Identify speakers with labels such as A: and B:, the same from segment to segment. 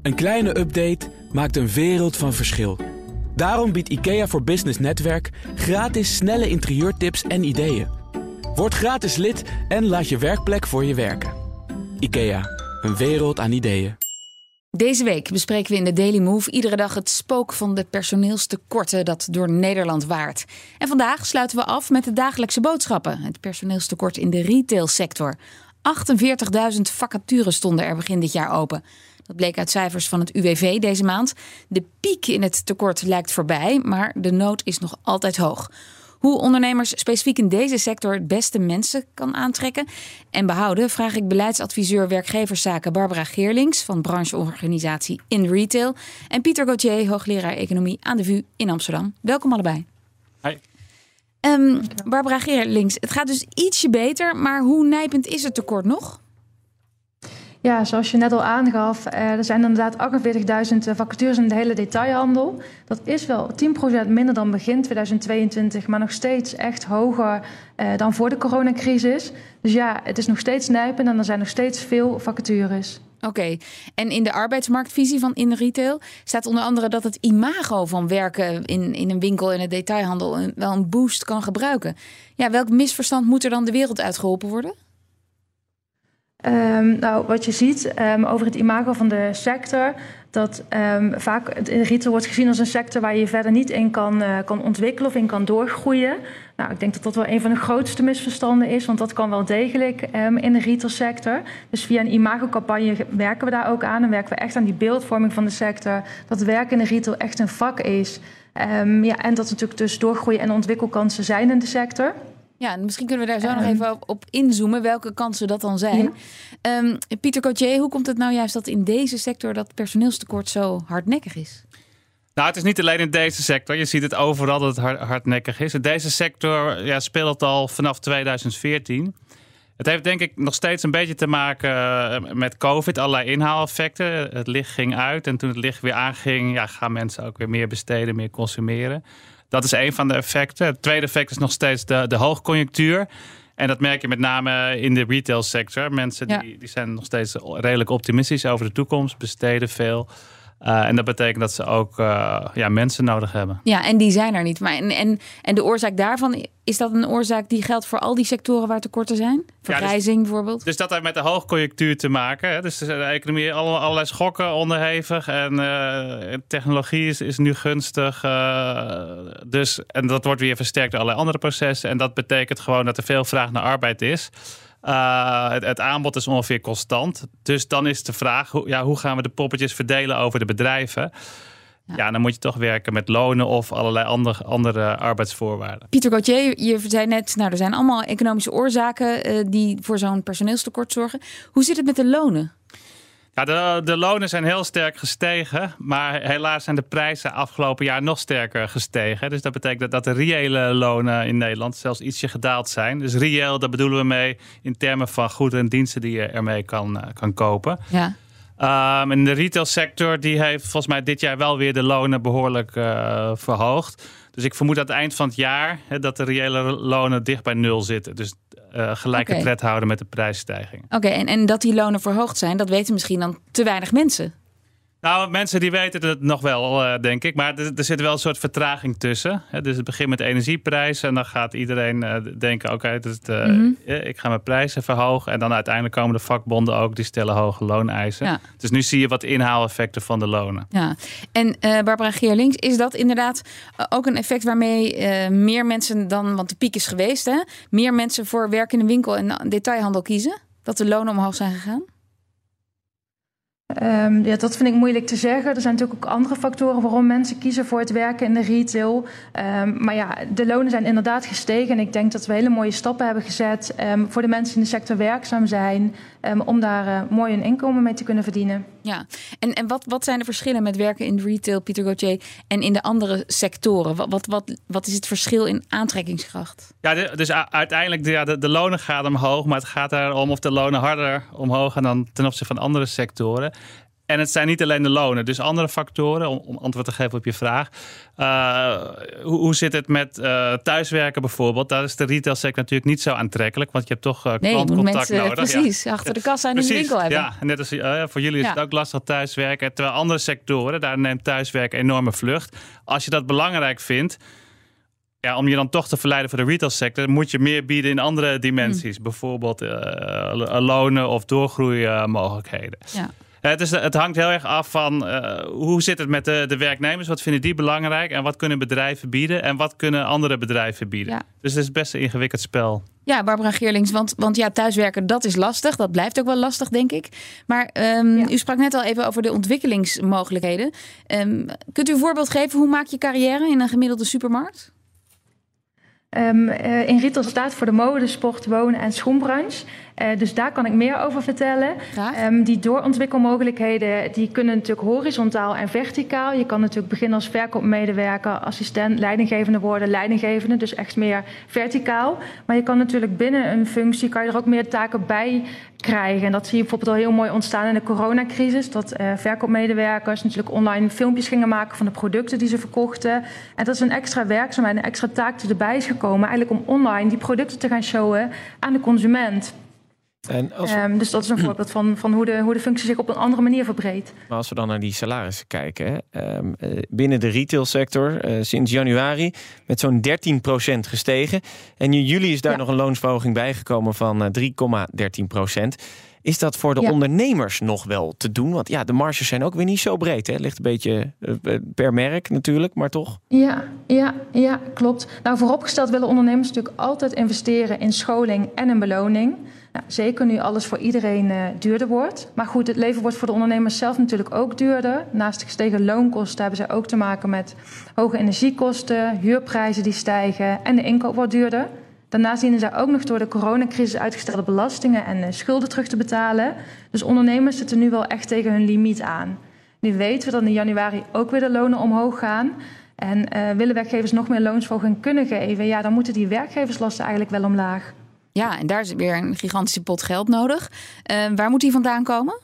A: Een kleine update maakt een wereld van verschil. Daarom biedt IKEA voor Business Netwerk gratis snelle interieurtips en ideeën. Word gratis lid en laat je werkplek voor je werken. IKEA, een wereld aan ideeën.
B: Deze week bespreken we in de Daily Move iedere dag het spook van de personeelstekorten dat door Nederland waart. En vandaag sluiten we af met de dagelijkse boodschappen. Het personeelstekort in de retailsector. 48.000 vacatures stonden er begin dit jaar open. Dat bleek uit cijfers van het UWV deze maand. De piek in het tekort lijkt voorbij, maar de nood is nog altijd hoog. Hoe ondernemers specifiek in deze sector het beste mensen kan aantrekken en behouden, vraag ik beleidsadviseur werkgeverszaken Barbara Geerlings van brancheorganisatie In Retail en Pieter Gauthier, hoogleraar economie aan de VU in Amsterdam. Welkom allebei.
C: Hi.
B: Barbara Geerlings, het gaat dus ietsje beter, maar hoe nijpend is het tekort nog?
D: Ja, zoals je net al aangaf, er zijn inderdaad 48.000 vacatures in de hele detailhandel. Dat is wel 10% minder dan begin 2022, maar nog steeds echt hoger dan voor de coronacrisis. Dus ja, het is nog steeds nijpend en er zijn nog steeds veel vacatures.
B: Oké, en in de arbeidsmarktvisie van In Retail staat onder andere dat het imago van werken in een winkel in het detailhandel wel een boost kan gebruiken. Ja, welk misverstand moet er dan de wereld uitgeholpen worden?
D: Wat je ziet over het imago van de sector, dat vaak in retail wordt gezien als een sector waar je verder niet in kan ontwikkelen of in kan doorgroeien. Nou, ik denk dat dat wel een van de grootste misverstanden is, want dat kan wel degelijk in de retailsector. Dus via een imagocampagne werken we daar ook aan en werken we echt aan die beeldvorming van de sector, dat werken in de retail echt een vak is. En dat er natuurlijk dus doorgroeien en ontwikkelkansen zijn in de sector.
B: Ja, misschien kunnen we daar zo nog even op inzoomen, welke kansen dat dan zijn. Ja. Pieter Gauthier, hoe komt het nou juist dat in deze sector dat personeelstekort zo hardnekkig is?
C: Nou, het is niet alleen in deze sector. Je ziet het overal dat het hardnekkig is. In deze sector speelt het al vanaf 2014. Het heeft denk ik nog steeds een beetje te maken met COVID. Allerlei inhaaleffecten. Het licht ging uit en toen het licht weer aanging, gaan mensen ook weer meer besteden, meer consumeren. Dat is een van de effecten. Het tweede effect is nog steeds de hoogconjunctuur. En dat merk je met name in de retailsector. Mensen die zijn nog steeds redelijk optimistisch over de toekomst, besteden veel. En dat betekent dat ze ook mensen nodig hebben. Ja,
B: en die zijn er niet. Maar en de oorzaak daarvan, is dat een oorzaak die geldt voor al die sectoren waar tekorten zijn? Vergrijzing bijvoorbeeld?
C: Dus dat heeft met de hoogconjunctuur te maken. Hè? Dus de economie allerlei schokken onderhevig. En technologie is nu gunstig. En dat wordt weer versterkt door allerlei andere processen. En dat betekent gewoon dat er veel vraag naar arbeid is. Het aanbod is ongeveer constant. Dus dan is de vraag, hoe gaan we de poppetjes verdelen over de bedrijven? Ja, dan moet je toch werken met lonen of allerlei andere arbeidsvoorwaarden.
B: Pieter Gauthier, je zei net, er zijn allemaal economische oorzaken die voor zo'n personeelstekort zorgen. Hoe zit het met de lonen?
C: Ja, de lonen zijn heel sterk gestegen, maar helaas zijn de prijzen afgelopen jaar nog sterker gestegen. Dus dat betekent dat de reële lonen in Nederland zelfs ietsje gedaald zijn. Dus reëel, daar bedoelen we mee in termen van goederen en diensten die je ermee kan kopen.
B: Ja.
C: En de retailsector die heeft volgens mij dit jaar wel weer de lonen behoorlijk verhoogd. Dus ik vermoed aan het eind van het jaar dat de reële lonen dicht bij nul zitten. Dus gelijke tred houden met de prijsstijging.
B: Oké, en dat die lonen verhoogd zijn, dat weten misschien dan te weinig mensen.
C: Nou, mensen die weten het nog wel, denk ik. Maar er zit wel een soort vertraging tussen. Dus het begint met de energieprijzen. En dan gaat iedereen denken, ik ga mijn prijzen verhogen. En dan uiteindelijk komen de vakbonden ook. Die stellen hoge looneisen. Ja. Dus nu zie je wat inhaaleffecten van de lonen.
B: Ja. En Barbara Geerlings, is dat inderdaad ook een effect waarmee meer mensen dan, want de piek is geweest, hè, meer mensen voor werk in de winkel en detailhandel kiezen? Dat de lonen omhoog zijn gegaan?
D: Dat vind ik moeilijk te zeggen. Er zijn natuurlijk ook andere factoren waarom mensen kiezen voor het werken in de retail. Maar de lonen zijn inderdaad gestegen. En ik denk dat we hele mooie stappen hebben gezet voor de mensen die in de sector werkzaam zijn. Om daar mooi een inkomen mee te kunnen verdienen.
B: Ja, en wat zijn de verschillen met werken in retail, Pieter Gauthier, en in de andere sectoren? Wat is het verschil in aantrekkingskracht?
C: Ja, dus uiteindelijk de lonen gaan omhoog. Maar het gaat erom of de lonen harder omhoog gaan dan ten opzichte van andere sectoren. En het zijn niet alleen de lonen, dus andere factoren, om antwoord te geven op je vraag. Hoe zit het met thuiswerken bijvoorbeeld? Daar is de retailsector natuurlijk niet zo aantrekkelijk, want je hebt toch klantcontact nodig.
B: Precies, achter de kassa en in de winkel hebben.
C: Ja, net als voor jullie is het ook lastig thuiswerken. Terwijl andere sectoren, daar neemt thuiswerken enorme vlucht. Als je dat belangrijk vindt, om je dan toch te verleiden voor de retailsector, moet je meer bieden in andere dimensies. Bijvoorbeeld lonen of doorgroeimogelijkheden. Ja. Het hangt heel erg af van hoe zit het met de werknemers? Wat vinden die belangrijk? En wat kunnen bedrijven bieden? En wat kunnen andere bedrijven bieden? Ja. Dus het is best een ingewikkeld spel. Ja,
B: Barbara Geerlings, want thuiswerken, dat is lastig. Dat blijft ook wel lastig, denk ik. Maar u sprak net al even over de ontwikkelingsmogelijkheden. Kunt u een voorbeeld geven? Hoe maak je carrière in een gemiddelde supermarkt?
D: In retail staat voor de mode, sport, wonen en schoenbranche. Dus daar kan ik meer over vertellen. Die doorontwikkelmogelijkheden die kunnen natuurlijk horizontaal en verticaal. Je kan natuurlijk beginnen als verkoopmedewerker, assistent, leidinggevende worden, leidinggevende. Dus echt meer verticaal. Maar je kan natuurlijk binnen een functie kan je er ook meer taken bij krijgen. En dat zie je bijvoorbeeld al heel mooi ontstaan in de coronacrisis. Dat verkoopmedewerkers natuurlijk online filmpjes gingen maken van de producten die ze verkochten. En dat is een extra werkzaamheid, een extra taak die erbij is gekomen. Eigenlijk om online die producten te gaan showen aan de consument. En dus dat is een voorbeeld van hoe de functie zich op een andere manier verbreedt.
E: Maar als we dan naar die salarissen kijken, binnen de retailsector sinds januari met zo'n 13% gestegen. En in juli is daar nog een loonsverhoging bijgekomen van 3,13%. Is dat voor de ondernemers nog wel te doen? Want de marges zijn ook weer niet zo breed. Het ligt een beetje per merk natuurlijk, maar toch?
D: Ja, klopt. Nou, vooropgesteld willen ondernemers natuurlijk altijd investeren in scholing en in beloning. Nou, zeker nu alles voor iedereen duurder wordt. Maar goed, het leven wordt voor de ondernemers zelf natuurlijk ook duurder. Naast de gestegen loonkosten hebben zij ook te maken met hoge energiekosten, huurprijzen die stijgen en de inkoop wordt duurder. Daarnaast dienen zij ook nog door de coronacrisis uitgestelde belastingen en schulden terug te betalen. Dus ondernemers zitten nu wel echt tegen hun limiet aan. Nu weten we dat in januari ook weer de lonen omhoog gaan. En willen werkgevers nog meer loonsverhoging kunnen geven, dan moeten die werkgeverslasten eigenlijk wel omlaag.
B: Ja, en daar is weer een gigantische pot geld nodig. Waar moet die vandaan komen?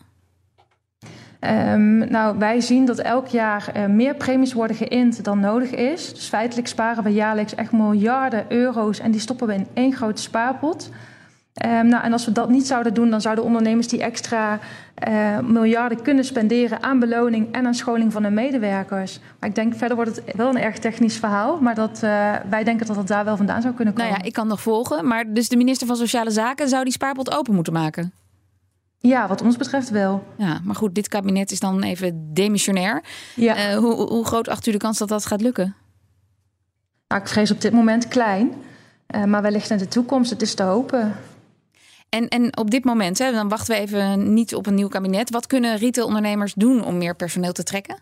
D: Wij zien dat elk jaar meer premies worden geïnd dan nodig is. Dus feitelijk sparen we jaarlijks echt miljarden euro's en die stoppen we in één grote spaarpot. En als we dat niet zouden doen, dan zouden ondernemers die extra miljarden kunnen spenderen aan beloning en aan scholing van hun medewerkers. Maar ik denk, verder wordt het wel een erg technisch verhaal, maar wij denken dat het daar wel vandaan zou kunnen komen.
B: Nou ja, ik kan nog volgen, maar dus de minister van Sociale Zaken zou die spaarpot open moeten maken?
D: Ja, wat ons betreft wel.
B: Ja, maar goed, dit kabinet is dan even demissionair. Ja. Hoe groot acht u de kans dat dat gaat lukken?
D: Nou, ik vrees op dit moment klein, maar wellicht in de toekomst, het is te hopen.
B: En op dit moment, dan wachten we even niet op een nieuw kabinet. Wat kunnen retailondernemers doen om meer personeel te trekken?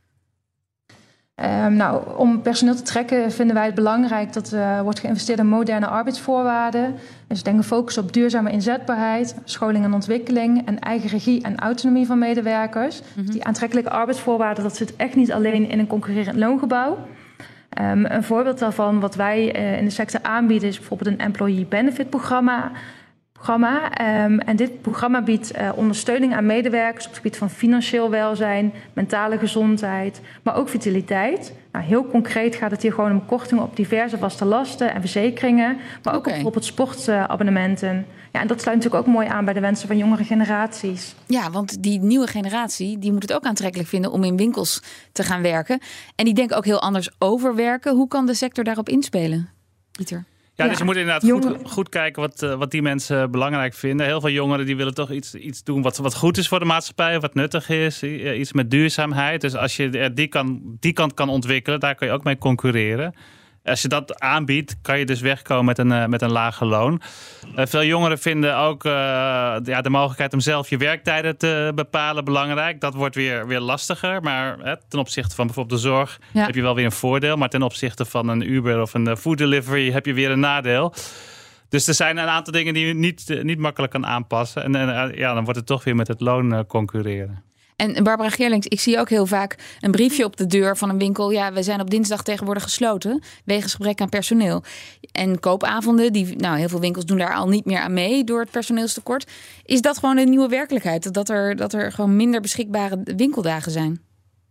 D: Om personeel te trekken vinden wij het belangrijk dat wordt geïnvesteerd in moderne arbeidsvoorwaarden. Dus denk een focus op duurzame inzetbaarheid, scholing en ontwikkeling en eigen regie en autonomie van medewerkers. Mm-hmm. Die aantrekkelijke arbeidsvoorwaarden, dat zit echt niet alleen in een concurrerend loongebouw. Een voorbeeld daarvan wat wij in de sector aanbieden is bijvoorbeeld een employee benefit programma. En dit programma biedt ondersteuning aan medewerkers op het gebied van financieel welzijn, mentale gezondheid, maar ook vitaliteit. Nou, heel concreet gaat het hier gewoon om kortingen op diverse vaste lasten en verzekeringen, maar ook op bijvoorbeeld sportabonnementen. Ja, en dat sluit natuurlijk ook mooi aan bij de wensen van jongere generaties.
B: Ja, want die nieuwe generatie die moet het ook aantrekkelijk vinden om in winkels te gaan werken. En die denken ook heel anders over werken. Hoe kan de sector daarop inspelen, Pieter?
C: Ja, dus je moet inderdaad goed kijken wat die mensen belangrijk vinden. Heel veel jongeren die willen toch iets doen wat goed is voor de maatschappij, wat nuttig is, iets met duurzaamheid. Dus als je die kant kan ontwikkelen, daar kan je ook mee concurreren. Als je dat aanbiedt, kan je dus wegkomen met een lager loon. Veel jongeren vinden ook de mogelijkheid om zelf je werktijden te bepalen belangrijk. Dat wordt weer lastiger. Maar ten opzichte van bijvoorbeeld de zorg heb je wel weer een voordeel. Maar ten opzichte van een Uber of een food delivery heb je weer een nadeel. Dus er zijn een aantal dingen die je niet makkelijk kan aanpassen. En dan wordt het toch weer met het loon concurreren.
B: En Barbara Geerlings, ik zie ook heel vaak een briefje op de deur van een winkel. Ja, we zijn op dinsdag tegenwoordig gesloten wegens gebrek aan personeel. En koopavonden, heel veel winkels doen daar al niet meer aan mee door het personeelstekort. Is dat gewoon een nieuwe werkelijkheid? Dat er gewoon minder beschikbare winkeldagen zijn?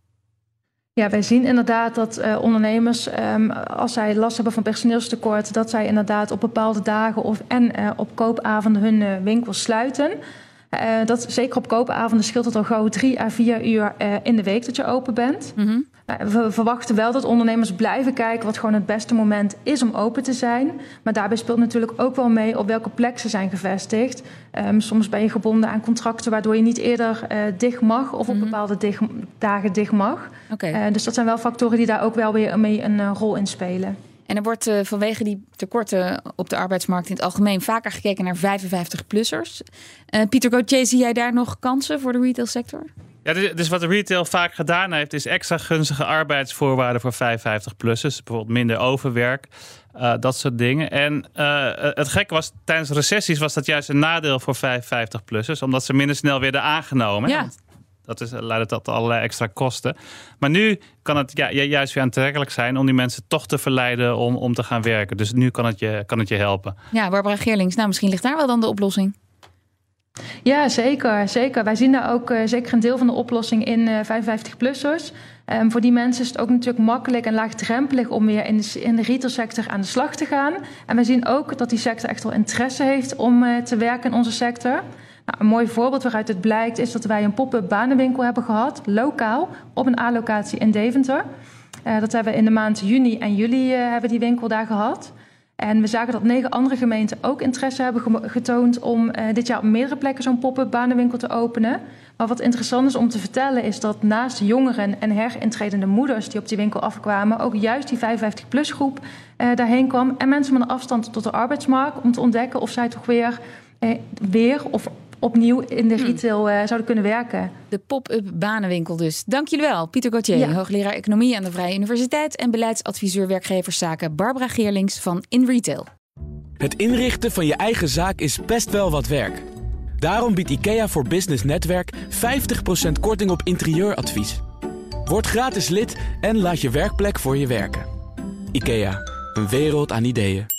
D: Ja, wij zien inderdaad dat ondernemers, als zij last hebben van personeelstekort, dat zij inderdaad op bepaalde dagen op koopavonden hun winkels sluiten. Dat zeker op koopavonden scheelt het al gauw 3 à 4 uur in de week dat je open bent. Mm-hmm. We verwachten wel dat ondernemers blijven kijken wat gewoon het beste moment is om open te zijn. Maar daarbij speelt natuurlijk ook wel mee op welke plek ze zijn gevestigd. Soms ben je gebonden aan contracten waardoor je niet eerder dicht mag of op bepaalde dagen dicht mag. Okay. Dus dat zijn wel factoren die daar ook wel weer mee een rol in spelen.
B: En er wordt vanwege die tekorten op de arbeidsmarkt in het algemeen vaker gekeken naar 55-plussers. Pieter Gauthier, zie jij daar nog kansen voor de retailsector?
C: Ja, dus wat de retail vaak gedaan heeft, is extra gunstige arbeidsvoorwaarden voor 55-plussers. Bijvoorbeeld minder overwerk, dat soort dingen. En het gekke was, tijdens recessies was dat juist een nadeel voor 55-plussers, omdat ze minder snel werden aangenomen.
B: Ja.
C: Dat leidt tot allerlei extra kosten. Maar nu kan het juist weer aantrekkelijk zijn om die mensen toch te verleiden om te gaan werken. Dus nu kan het je helpen. Ja,
B: Barbara Geerlings, misschien ligt daar wel dan de oplossing.
D: Ja, zeker. Wij zien daar ook zeker een deel van de oplossing in 55-plussers. Voor die mensen is het ook natuurlijk makkelijk en laagdrempelig om weer in de retailsector aan de slag te gaan. En wij zien ook dat die sector echt wel interesse heeft om te werken in onze sector. Een mooi voorbeeld waaruit het blijkt is dat wij een pop-up banenwinkel hebben gehad, lokaal, op een A-locatie in Deventer. Dat hebben we in de maand juni en juli hebben die winkel daar gehad. En we zagen dat 9 andere gemeenten ook interesse hebben getoond om dit jaar op meerdere plekken zo'n pop-up banenwinkel te openen. Maar wat interessant is om te vertellen is dat naast jongeren en herintredende moeders die op die winkel afkwamen, ook juist die 55-plus groep daarheen kwam. En mensen met een afstand tot de arbeidsmarkt om te ontdekken of zij toch weer of opnieuw in de retail zouden kunnen werken.
B: De pop-up banenwinkel dus. Dank jullie wel. Pieter Gauthier, hoogleraar economie aan de Vrije Universiteit en beleidsadviseur werkgeverszaken Barbara Geerlings van InRetail.
A: Het inrichten van je eigen zaak is best wel wat werk. Daarom biedt IKEA voor Business Netwerk 50% korting op interieuradvies. Word gratis lid en laat je werkplek voor je werken. IKEA, een wereld aan ideeën.